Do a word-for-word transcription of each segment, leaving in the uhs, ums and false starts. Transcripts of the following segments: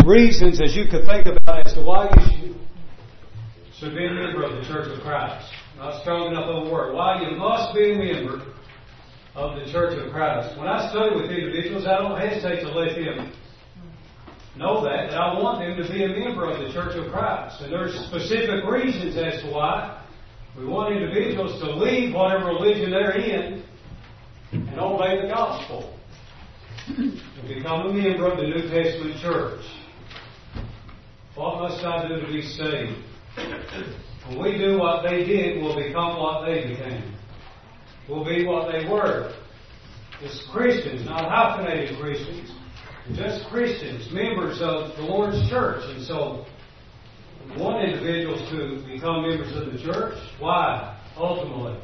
reasons as you could think about as to why you should, should be a member of the Church of Christ. Not strong enough of a word. Why you must be a member of the Church of Christ. When I study with individuals, I don't hesitate to let them know that, that I want them to be a member of the Church of Christ. And there's specific reasons as to why we want individuals to leave whatever religion they're in and obey the gospel and become a member of the New Testament church. What must I do to be saved? When we do what they did, we'll become what they became. We'll be what they were. As Christians, not hyphenated Christians, just Christians, members of the Lord's church. And so, we want individuals to become members of the church. Why? Ultimately,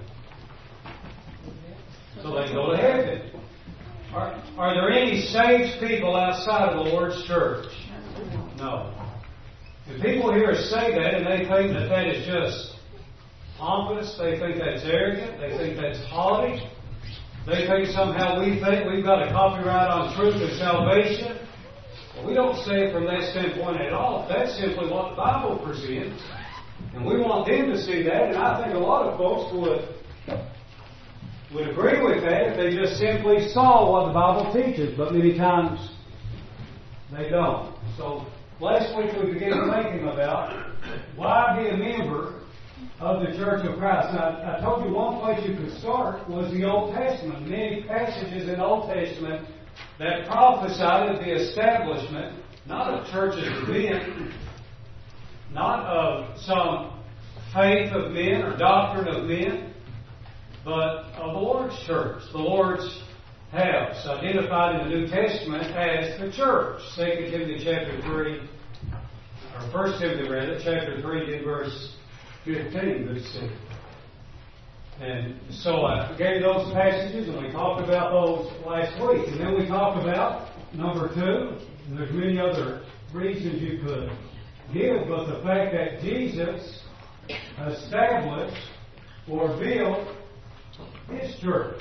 so they go to heaven. Are, are there any saved people outside of the Lord's church? No. And people hear us say that and they think that that is just pompous. They think that's arrogant. They think that's haughty. They think somehow we think we've got a copyright on truth and salvation. Well, we don't say it from that standpoint at all. That's simply what the Bible presents. And we want them to see that. And I think a lot of folks would would agree with that if they just simply saw what the Bible teaches. But many times they don't. So last week we began thinking about why be a member of the Church of Christ. Now, I told you one place you could start was the Old Testament. Many passages in the Old Testament that prophesied of the establishment, not of churches of men, not of some faith of men or doctrine of men, but of the Lord's church, the Lord's house, identified in the New Testament as the church. Second Timothy chapter three, or First Timothy rather, chapter three, in verse fifteen. Let's see. And so I gave those passages, and we talked about those last week. And then we talked about number two, and there's many other reasons you could give, but the fact that Jesus established or built His church.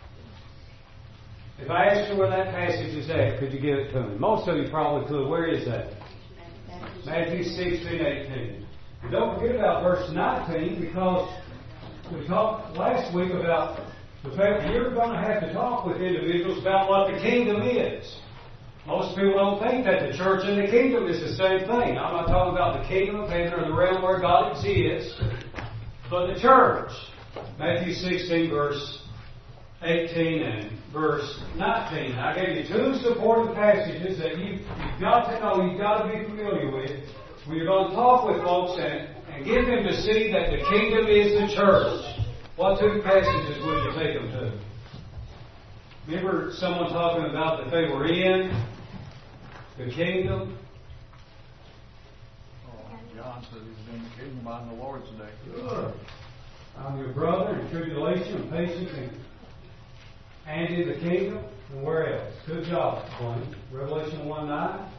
If I asked you where that passage is at, could you give it to me? Most of you probably could. Where is that? Matthew sixteen, eighteen. And don't forget about verse nineteen, because we talked last week about the fact that you're going to have to talk with individuals about what the kingdom is. Most people don't think that the church and the kingdom is the same thing. I'm not talking about the kingdom of heaven or the realm where God exists, but the church. Matthew sixteen, verse eighteen and verse nineteen. I gave you two supporting passages that you've, you've got to know, you've got to be familiar with. We're going to talk with folks and, and get them to see that the kingdom is the church. What two passages would you take them to? Remember someone talking about that they were in the kingdom? Oh, John said he's in the kingdom. I'm the Lord's today. Good. I'm your brother in tribulation and patience and, and in the kingdom. And where else? Good job, Blaine. Revelation one nine.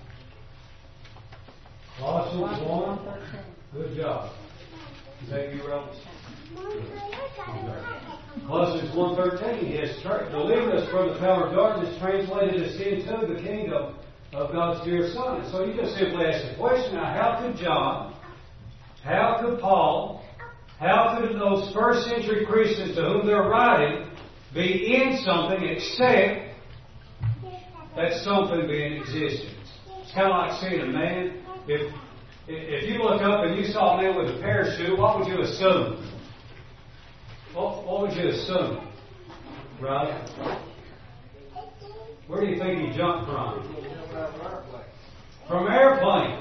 Colossians one. Good job. Is that you, Revelation? Colossians one thirteen. He has tra- delivered us from the power of darkness, translated us into the kingdom of God's dear Son. And so you just simply ask the question, now how could John, how could Paul, how could those first century Christians to whom they're writing be in something except that something be in existence? It's kind of like seeing a man. If if you look up and you saw a man with a parachute, what would you assume? What, what would you assume? Right? Where do you think he jumped from? From an airplane.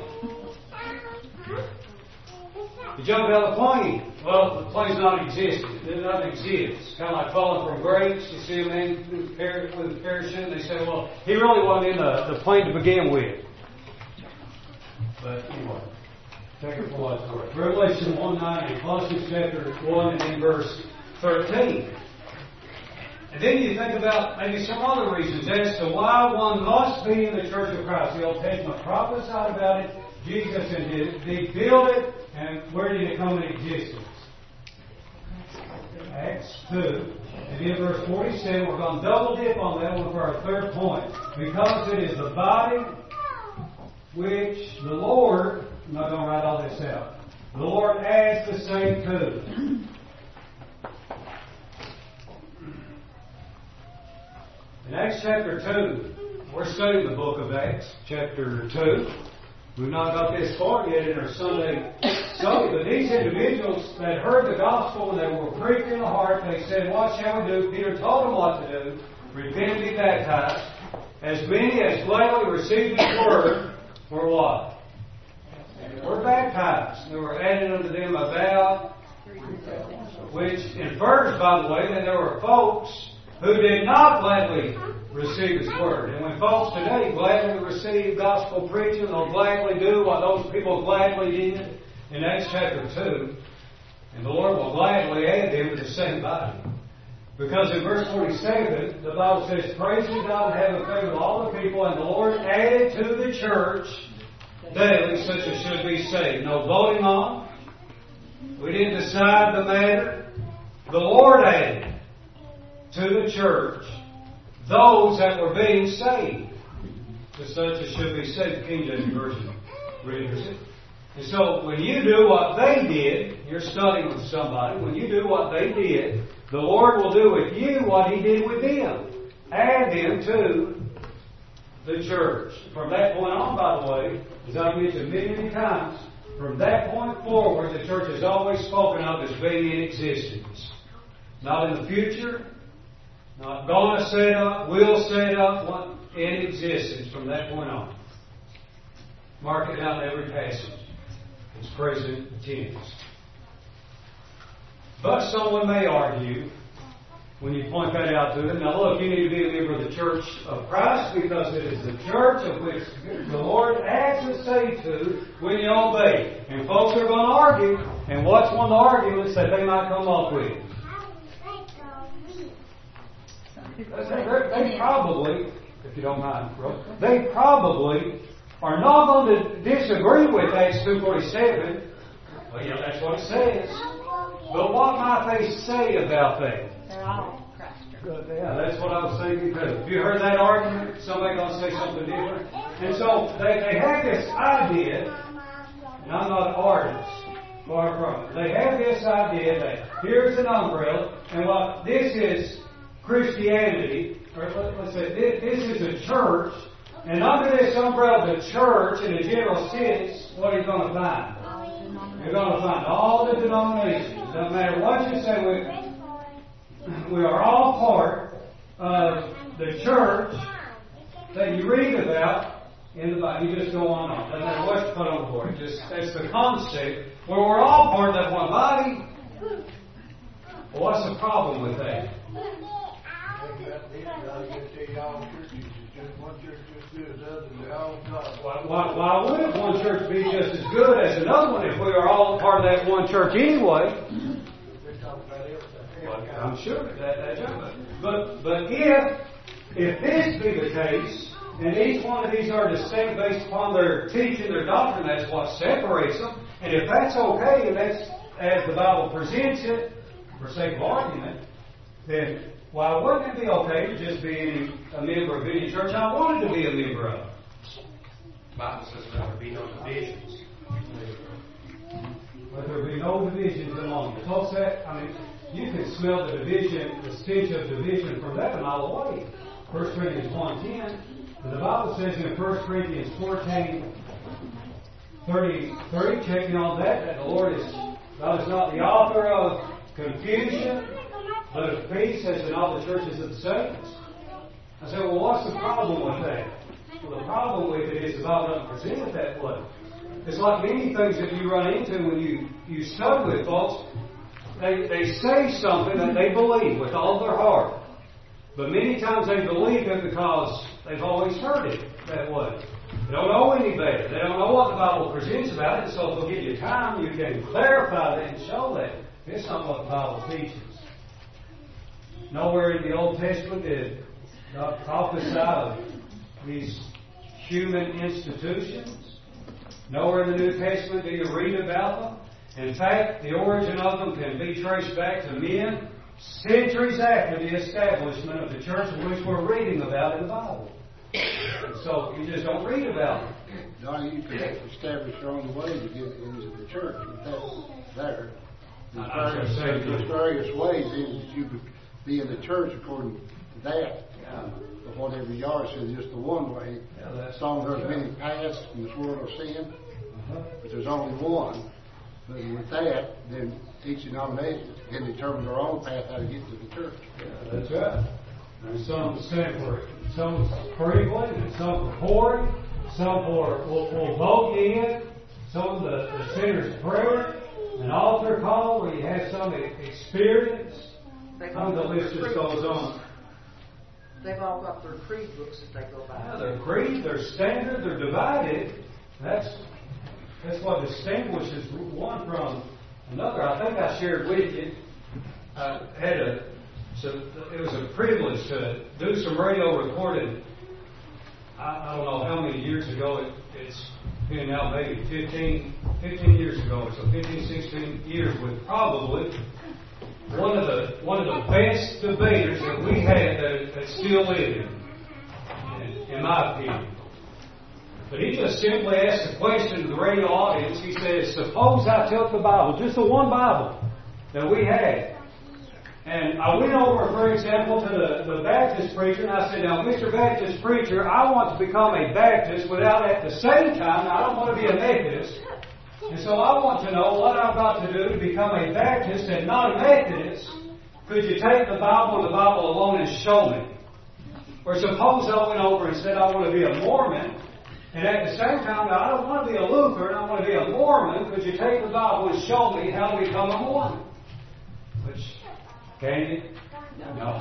You jump out of the plane. Well, the plane's not existent. It doesn't exist. Kind of like falling from grace. You see a man with a parachute, and they say, well, he really wasn't in the, the plane to begin with. But anyway, take it for what it's worth. Revelation one nine and Colossians chapter one and then verse thirteen. And then you think about maybe some other reasons as to why one must be in the Church of Christ. The Old Testament prophesied about it. Jesus and did He built it, and where did it come into existence? Acts two. And in verse forty-seven, we're going to double dip on that one for our third point. Because it is the body which the Lord, I'm not going to write all this out, the Lord adds the same to. In Acts chapter two, we're studying the book of Acts, chapter two. We've not got this far yet in our Sunday study, but these individuals that heard the gospel and they were pricked in the heart, they said, what shall we do? Peter told them what to do. Repent and be baptized. As many as gladly received His word were what? Were baptized. They were added unto them a vow, which infers, by the way, that there were folks who did not gladly receive His word. And when folks today gladly receive gospel preaching, they'll gladly do what those people gladly did in Acts chapter two. And the Lord will gladly add them to the same body. Because in verse forty-seven, the Bible says, praising God and having faith with all the people, and the Lord added to the church daily such as should be saved. No voting on. We didn't decide the matter. The Lord added to the church those that were being saved. To such as should be saved. King James Version readers it. And so when you do what they did, you're studying with somebody, when you do what they did, the Lord will do with you what He did with them. Add them to the church. From that point on, by the way, as I've mentioned many, many times, from that point forward, the church is always spoken of as being in existence. Not in the future, not going to set up, will set up, what, in existence from that point on. Mark it out in every passage. It's present tense. But someone may argue, when you point that out to them, now look, you need to be a member of the Church of Christ because it is the church of which the Lord adds a say to when you obey. And folks are going to argue, and what's one of the arguments that they might come up with? They, they probably, if you don't mind, they probably are not going to disagree with Acts two forty-seven. Well, yeah, that's what it says. But what might they say about that? They're all Christians. Yeah, that's what I was thinking too. Have you heard that argument? Somebody going to say something different? And so they, they have this idea, and I'm not an artist, far from it. They have this idea that here's an umbrella, and what this is Christianity, or let's say this, this is a church, and under this umbrella of the church, in a general sense, what are you going to find? You're going to find all the denominations. No matter what you say, we, we are all part of the church that you read about in the Bible. You just go on and on. Doesn't matter what you put on the board. Just that's the concept where we're all part of that one body. Well, what's the problem with that? Why, why, why would one church be just as good as another one if we are all part of that one church anyway? Well, I'm sure that that's right. But but if if this be the case, and each one of these are distinct based upon their teaching, their doctrine, that's what separates them. And if that's okay, and that's as the Bible presents it, for sake of argument, then why wouldn't it be okay to just be any, a member of any church I wanted to be a member of? The Bible says there would be no divisions. But there would be no divisions among you. Folks, that, I mean, you can smell the division, the stench of division from that a mile away. First Corinthians one ten. And the Bible says in First Corinthians fourteen, thirty, thirty, checking on that, that the Lord is, God is not the author of confusion, but of peace, as in all the churches of the saints. I said, well, what's the problem with that? Well, the problem with it is the Bible doesn't present it that way. It's like many things that you run into when you, you study with folks. They, they say something that they believe with all their heart. But many times they believe it because they've always heard it that way. They don't know any better. They don't know what the Bible presents about it. So if they'll give you time, you can clarify that and show that. It's not what the Bible teaches. Nowhere in the Old Testament did God prophesy of these human institutions. Nowhere in the New Testament do you read about them. In fact, the origin of them can be traced back to men centuries after the establishment of the church which we're reading about in the Bible. And so you just don't read about them. Now you can establish your own way to get into the church with that there. There's various, there's various ways in that you could be in the church according to that. Uh, but whatever you are, says just the one way. Yeah, as long as there's many paths in this world of sin, uh-huh. but there's only one. But with that, then each denomination can determine their own path how to get to the church. Yeah, that's right. And some stand for some for equaling, and some for pouring, some for will, will vote you in, some the, the sinner's prayer, an altar call where you have some experience. And the list just goes on. They've all got their creed books that they go by. Yeah, their creed, their standard, they're divided. That's that's what distinguishes one from another. I think I shared with you. I had a so it was a privilege to do some radio recording. I, I don't know how many years ago it, it's been now, maybe fifteen, fifteen years ago, so fifteen, sixteen years with probably one of the one of the best debaters that we had that, that still live in, in, in my opinion. But he just simply asked a question to the radio audience. He says, suppose I took the Bible, just the one Bible that we had, and I went over, for example, to the, the Baptist preacher, and I said, now, Mister Baptist preacher, I want to become a Baptist without at the same time, I don't want to be a Methodist, and so I want to know what I've got to do to become a Baptist and not a Methodist. Could you take the Bible and the Bible alone and show me? Or suppose I went over and said I want to be a Mormon, and at the same time, I don't want to be a Lutheran, I want to be a Mormon. Could you take the Bible and show me how to become a Mormon? Which, can you? No.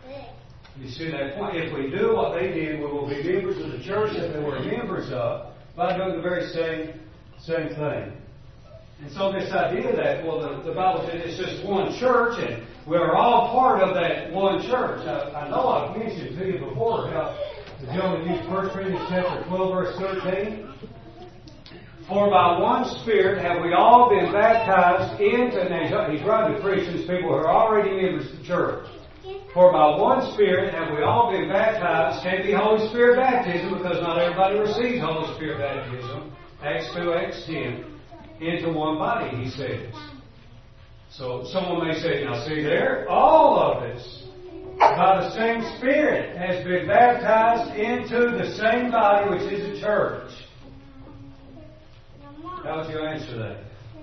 You see that point? If we do what they did, we will be members of the church that they were members of by doing the very same same thing. And so this idea that, well, the, the Bible says it's just one church and we're all part of that one church. I, I know I've mentioned to you before how the gentleman used First Corinthians chapter twelve, verse thirteen. For by one Spirit have we all been baptized into, and he's writing to Christians, people who are already members of the church. For by one Spirit have we all been baptized. Can't be Holy Spirit baptism because not everybody receives Holy Spirit baptism. Acts two, Acts ten. Into one body, he says. So someone may say, now see there, all of us, by the same Spirit, has been baptized into the same body, which is the church. How would you answer that?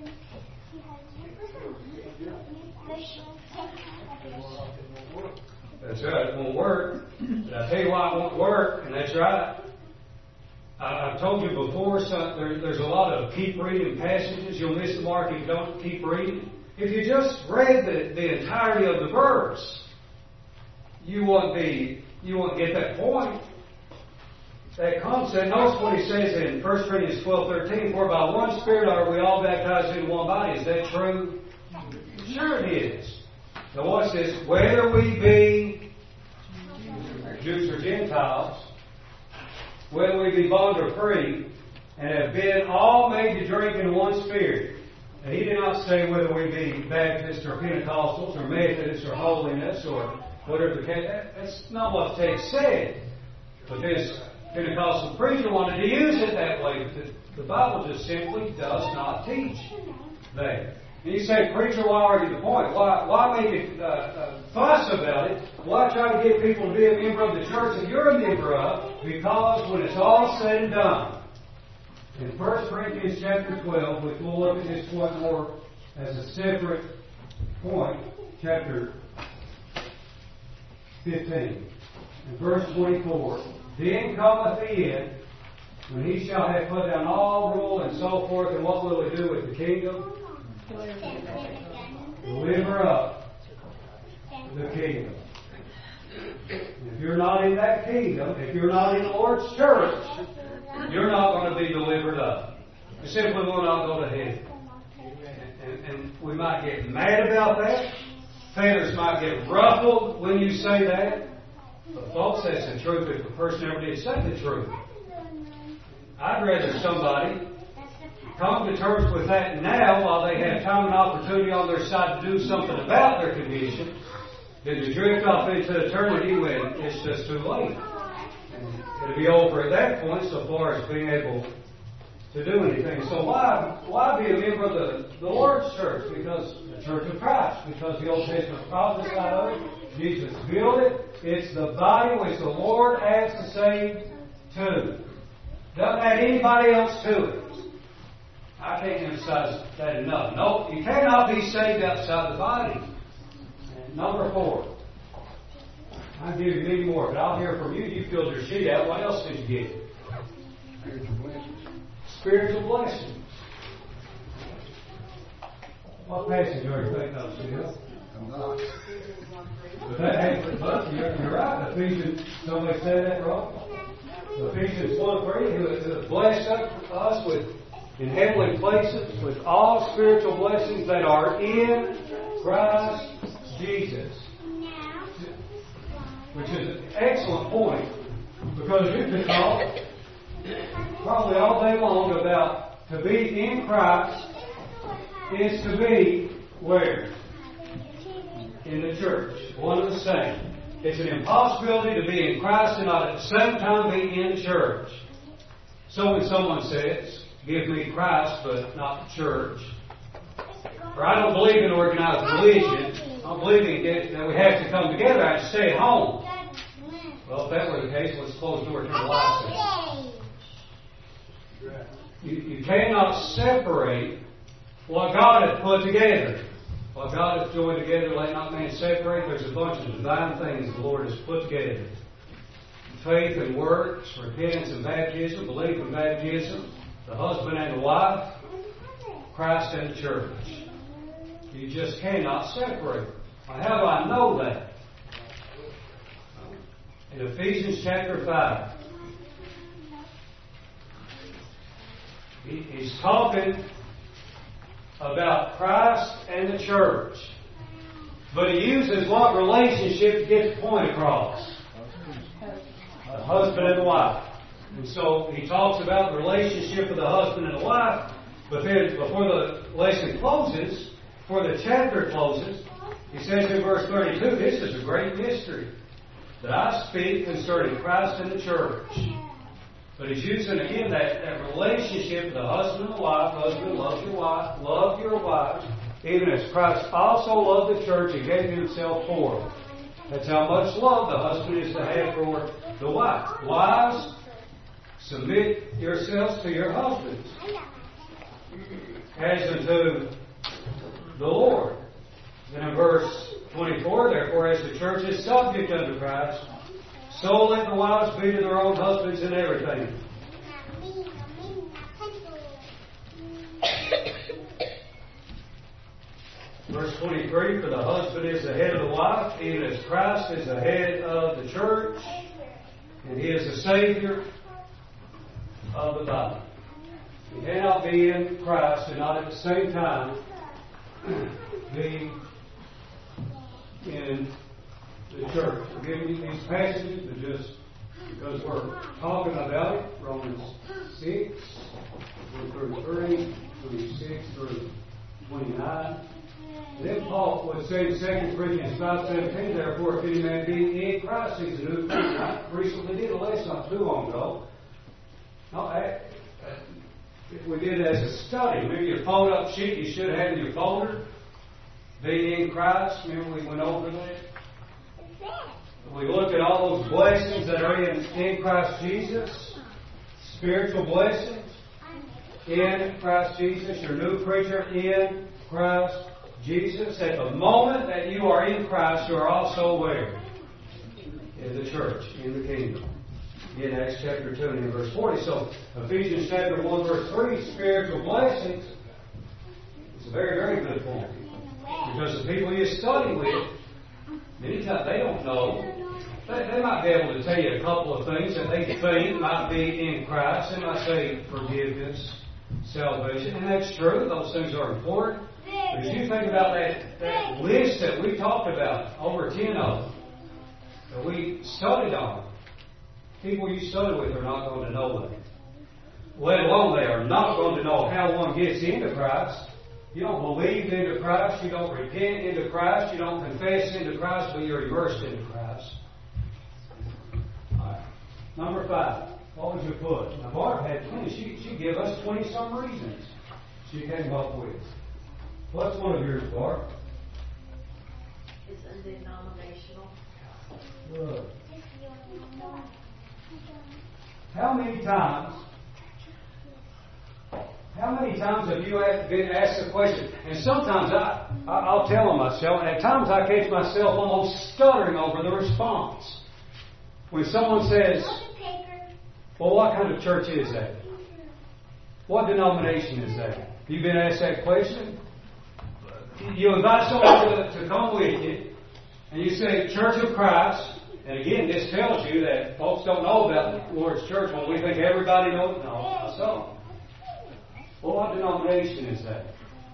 That's right, it won't work. But I tell you why it won't work, and that's right. I, I've told you before, so there, there's a lot of keep reading passages. You'll miss the mark if you don't keep reading. If you just read the, the entirety of the verse, you won't be, you won't get that point. That concept. Notice what he says in First Corinthians twelve, thirteen. For by one Spirit are we all baptized into one body. Is that true? Sure it is. Now watch this. Whether we be Jews or Gentiles, whether we be bond or free, and have been all made to drink in one Spirit. And he did not say whether we be Baptists or Pentecostals or Methodists or Holiness or whatever the case. That's not what the text said. But this Pentecostal preacher wanted to use it that way. But the, the Bible just simply does not teach that. And you say, preacher, why argue the point? Why, why make it uh, uh, fuss about it? Why try to get people to be a member of the church that you're a member of? Because when it's all said and done, in First Corinthians chapter twelve, which we'll look at this point more as a separate point, chapter fifteen, and verse twenty-four, then cometh the end, when he shall have put down all rule and so forth, and what will he do with the kingdom? Deliver up the kingdom. If you're not in that kingdom, if you're not in the Lord's church, you're not going to be delivered up. You simply will not go to heaven. And, and we might get mad about that. Feathers might get ruffled when you say that. But folks, that's the truth if the person ever did say the truth. I'd rather somebody come to terms with that now while they have time and opportunity on their side to do something about their condition than to drift off into eternity when it's just too late. And it'll be over at that point so far as being able to do anything. So why why be a member of the, the Lord's church? Because the Church of Christ. Because the Old Testament prophesied of it. Jesus built it. It's the body which the Lord adds to save to. Doesn't add anybody else to it. I can't emphasize that enough. No, you cannot be saved outside the body. And number four. I'll give you many more, but I'll hear from you. You filled your sheet out. What else did you get? Spiritual blessings. Spiritual blessings. What passage are you thinking of, Phil? I'm not. But that ain't, but you're, you're right. Ephesians, somebody said that wrong. Ephesians one three, who has blessed us with in heavenly places with all spiritual blessings that are in Christ Jesus. Which is an excellent point, because you can talk probably all day long about to be in Christ is to be where? In the church. One and the same. It's an impossibility to be in Christ and not at the same time be in church. So when someone says, give me Christ but not the church, or I don't believe in organized religion, I don't believe in that we have to come together, I have to stay at home. Well, if that were the case, let's close the door to the license. You, you cannot separate what God has put together. What God has joined together, let not man separate. There's a bunch of divine things the Lord has put together. Faith and works, repentance and baptism, belief and baptism, the husband and the wife, Christ and the church. You just cannot separate. How do I know that? In Ephesians chapter five, he, he's talking about Christ and the church. But he uses what relationship to get the point across? A husband and a wife. And so he talks about the relationship of the husband and the wife, but then before the lesson closes, before the chapter closes, he says in verse thirty-two, this is a great mystery that I speak concerning Christ and the church. But he's using again that, that relationship of the husband and the wife. Husband, love your wife. Love your wife. Even as Christ also loved the church and gave himself for it. That's how much love the husband is to have for the wife. Wives, submit yourselves to your husbands as unto the Lord. Then in verse twenty-four, therefore, as the church is subject unto Christ, so let the wives be to their own husbands in everything. Verse twenty-three, for the husband is the head of the wife, even as Christ is the head of the church, and he is the Savior of the body. You cannot be in Christ and not at the same time be in the church. We're giving you these passages, but just because we're talking about it, Romans six, through three, twenty-six through twenty-nine. And then Paul would say in Second Corinthians five seventeen, therefore, if any man be in Christ, he's a new creature. I recently did a lesson not too long ago. No, I, if we did it as a study, maybe your fold up sheet you should have in your folder. Being in Christ, remember we went over that? We looked at all those blessings that are in, in Christ Jesus, spiritual blessings in Christ Jesus, your new creature in Christ Jesus. At the moment that you are in Christ, you are also where? In the church, in the kingdom. In Acts chapter two and in verse forty. So Ephesians chapter one verse three, spiritual blessings, it's a very, very good point. Because the people you study with, many times they don't know. They, they might be able to tell you a couple of things that they think might be in Christ. They might say forgiveness, salvation, and that's true. Those things are important. But as you think about that, that list that we talked about, over ten of them, that we studied on, people you study with are not going to know that. Let alone they are not going to know how one gets into Christ. You don't believe into Christ, you don't repent into Christ, you don't confess into Christ, but you're immersed into Christ. All right. Number five. What would you put? Now, Barb had plenty. She, she gave give us twenty-some reasons she came up with. What's one of yours, Bart? It's undenominational. Good. How many times, how many times have you been asked the question? And sometimes I, I'll tell them myself, and at times I catch myself almost stuttering over the response. When someone says, well, what kind of church is that? What denomination is that? Have you been asked that question? You invite someone to, to come with you, and you say, Church of Christ. And again, this tells you that folks don't know about the Lord's Church when we think everybody knows. No, not so. Well, what denomination is that?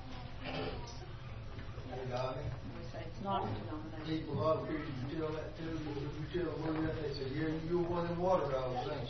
It's not a denomination. People, a lot of preachers tell that too. If you tell them that, they say, yeah, you're one of them water dogs, ain't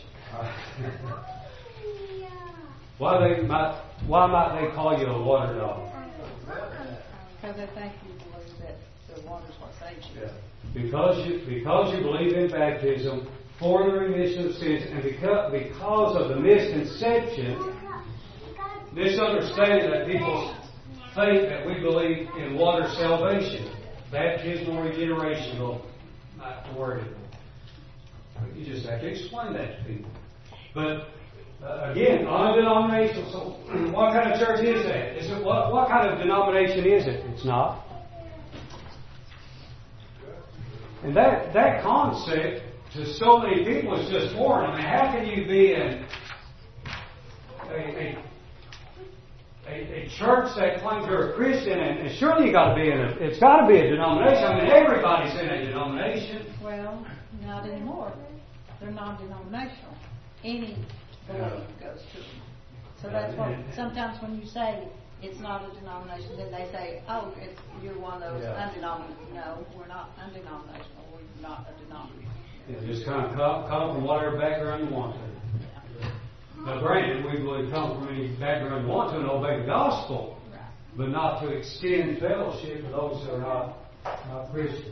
you? Why they might? Why might they call you a water dog? Because they think you believe that the water's what saves you. Yeah. Because you because you believe in baptism for the remission of sins, and because because of the misconception, misunderstanding that people think that we believe in water salvation, baptismal regeneration. Well, not the word. You just have to explain that to people. But uh, again, undenominational. So, what kind of church is that? Is it what? What kind of denomination is it? It's not. And that that concept to so many people is just foreign. I mean, how can you be in a, a A, a church that claims you're a Christian, and, and surely you got to be in a. It's got to be a denomination. I mean, everybody's in a denomination. Well, not anymore. They're non-denominational. Any belief goes to them. So that's what sometimes when you say it's not a denomination, then they say, "Oh, it's, you're one of those yeah. undenominational." No, we're not undenominational. We're not a denomination. Yeah, just kind of come, come from whatever background you want to. Now, granted, we believe come from any background you want to and obey the gospel, Right. but not to extend fellowship to those who are not, not Christians.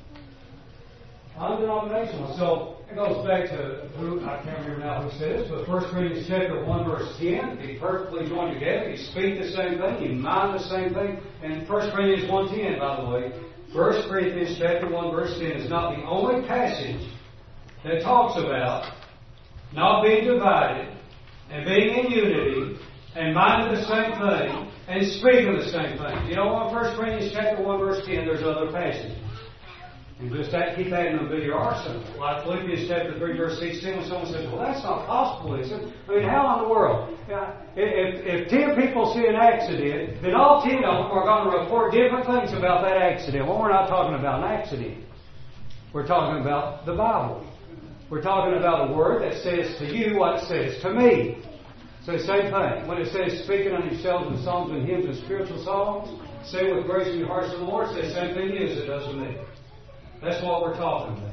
Undenominational. So it goes back to who I can't remember now who said this, but First Corinthians chapter one verse ten. Be perfectly joined together. You speak the same thing. You mind the same thing. And First Corinthians one ten, by the way, First Corinthians chapter one verse ten is not the only passage that talks about not being divided and being in unity and minding the same thing and speaking the same thing. You know what? First Corinthians chapter one verse ten. There's other passages. And just that, keep that in the video arsenal. Like Philippians chapter three, verse sixteen, when someone says, well, that's not possible, is it? I mean, how in the world? If, if ten people see an accident, then all ten of them are going to report different things about that accident. Well, we're not talking about an accident. We're talking about the Bible. We're talking about a word that says to you what it says to me. So the same thing. When it says speaking on yourselves in songs and hymns and spiritual songs, say with grace in your hearts to the Lord, say the same thing to you as it does to me. That's what we're talking about.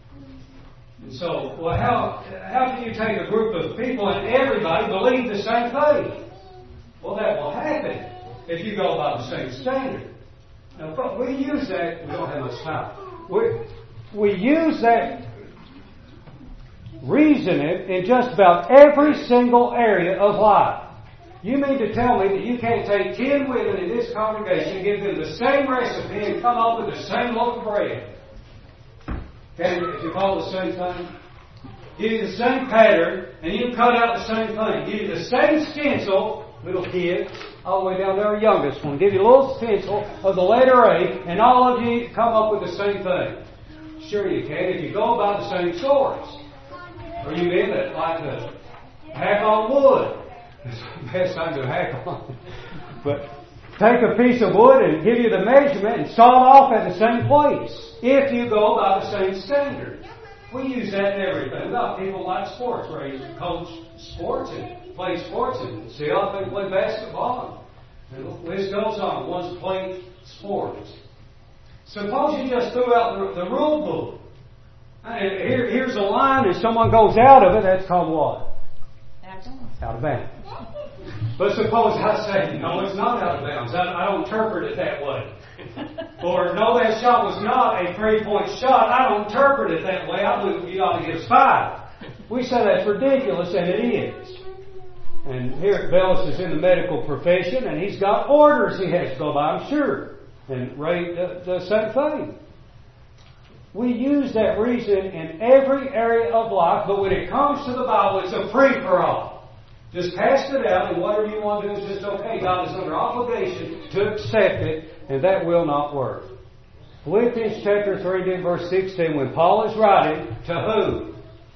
And so, well, how how can you take a group of people and everybody believe the same thing? Well, that will happen if you go by the same standard. Now, but we use that. We don't have much time. We we use that reasoning in just about every single area of life. You mean to tell me that you can't take ten women in this congregation, give them the same recipe, and come up with the same loaf of bread? Can you, if you call it the same thing? Give you the same pattern, and you cut out the same thing. Give you the same stencil, little kids, all the way down to our youngest one. Give you a little stencil of the letter A, and all of you come up with the same thing. Sure you can, if you go by the same source. Or you in it like a hack on wood. That's the best time to hack on. But take a piece of wood and give you the measurement and saw it off at the same place. If you go by the same standard. We use that in everything. Well, people like sports, where you coach sports and play sports and see how they play basketball. And the list goes on. One's playing sports. Suppose you just threw out the, the rule book. And here, here's a line and someone goes out of it. That's called what? Out of bounds. But suppose I say, no, it's not out of bounds. I, I don't interpret it that way. Or, no, that shot was not a three-point shot. I don't interpret it that way. I believe you ought to get a five. We say that's ridiculous, and it is. And here, Bellis is in the medical profession, and he's got orders he has to go by, I'm sure. And Ray does the same thing. We use that reason in every area of life, but when it comes to the Bible, it's a free-for-all. Just cast it out, and whatever you want to do is just okay. God is under obligation to accept it, and that will not work. Philippians chapter three, and verse sixteen, when Paul is writing, to who?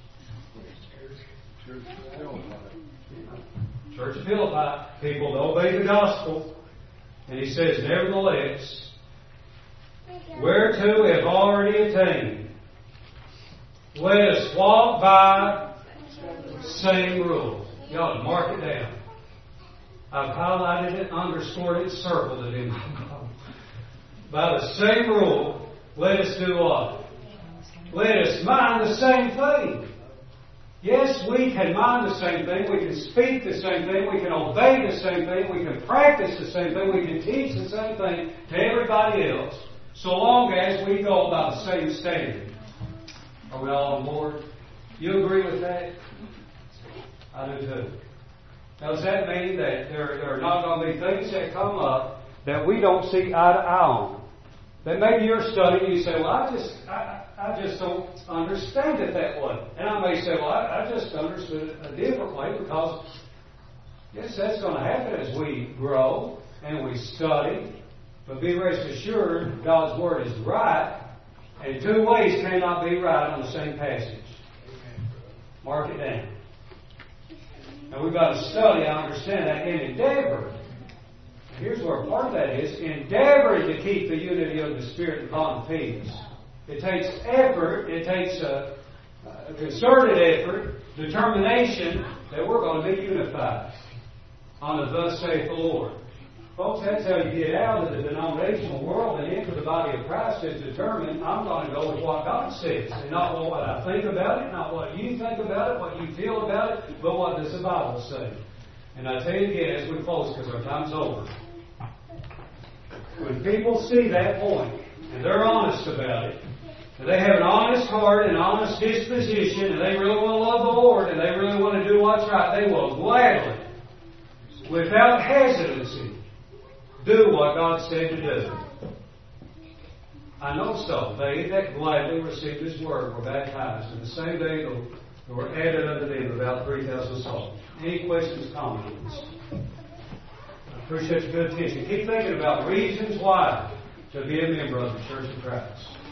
Church of Philippi, people to obey the gospel. And he says, nevertheless, whereto we have already attained, let us walk by the same rule. You ought to mark it down. I've highlighted it, underscored it, circled it in my Bible. By the same rule, let us do what? Let us mind the same thing. Yes, we can mind the same thing, we can speak the same thing, we can obey the same thing, we can practice the same thing, we can teach the same thing to everybody else, so long as we go by the same standard. Are we all on board? You agree with that? I do too. Now, does that mean that there, there are not going to be things that come up that we don't see eye to eye on? That maybe you're studying and you say, well, I just I, I just don't understand it that way. And I may say, well, I, I just understood it a different way because, yes, that's going to happen as we grow and we study. But be rest assured, God's Word is right, and two ways cannot be right on the same passage. Mark it down. And we've got to study, I understand that, and endeavor. Here's where part of that is, endeavoring to keep the unity of the Spirit and bond of peace. It takes effort, it takes a, a concerted effort, determination that we're going to be unified on the thus saith the Lord. Folks, that's how you get out of the denominational world and into the body of Christ, is determined, I'm going to go with what God says, and not what I think about it, not what you think about it, what you feel about it, but what does the Bible say. And I tell you again, as we close, because our time's over, when people see that point, and they're honest about it, and they have an honest heart and honest disposition, and they really want to love the Lord, and they really want to do what's right, they will gladly, without hesitancy, do what God said to do. I know so. They that gladly received His Word were baptized, and the same day there were added unto them about three thousand souls. Any questions, comments? I appreciate your good attention. Keep thinking about reasons why to be a member of the Church of Christ.